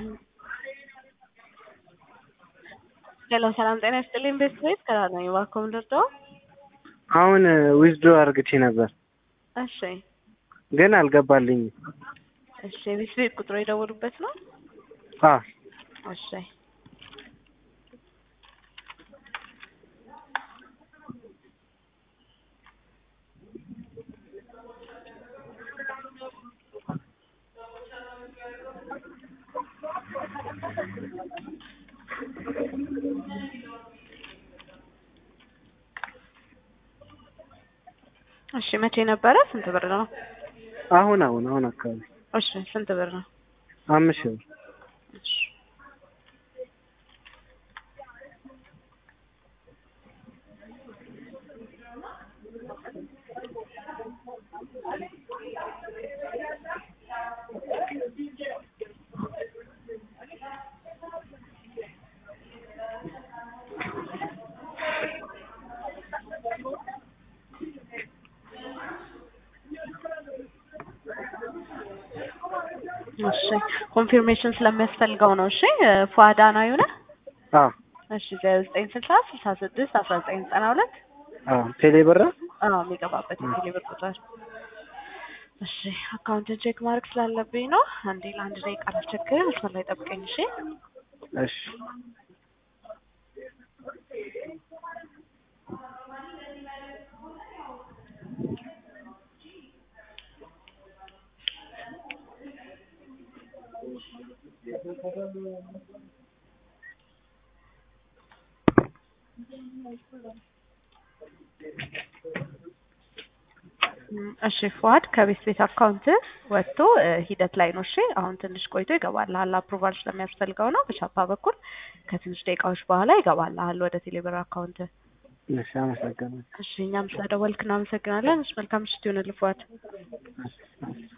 ሄሎ ሰላም ጤና ይስጥልኝ ቤተሰብ ከራና ይዋኮም ደርቶ አሁን ዊዝድሮ አርግቼ ነበር እሺ ግን አልገባልኝ እሺ ቤተሰብ ቁጥሩ የደወሉበት ነው እሺ እሺ መቼ ነበረ ስንት ብር ነው አሁን አካባቢ እሺ ስንት ብር ነው 5000 እሺ እሺ ኮንፊርሜሽን ስለሚያስፈልገው ነው እሺ ፏዳና ይሆነ እሺ 960 66 1992 ቴሌ ብር የሚገባበት ቴሌ ብር ቁጥር እሺ አካውንትን ቼክ ማድረግ ስላለብኝ ነው አንዴ ለአንድ ደቂቃ ላስቸግር መስመር ላይ ጠብቀኝ እሺ እሺ እሺ ፏድ ከቤት አካውንት ወጥቶ ሂደት ላይ ነው እሺ አሁን ትንሽ ቆይቶ ይገባልሃል አፕሩቫል ስለሚያስፈልገው ነው በቻፓ በኩል ከትንሽ ደቂቃዎች በኋላ ይገባልሃል ወደ ቴሌብር አካውንት እሺ አመሰግናለሁ እሺ እኛም ስለደወልክ እናመሰግናለን እሺ መልካም ምሽት ይሁንልህ ፏድ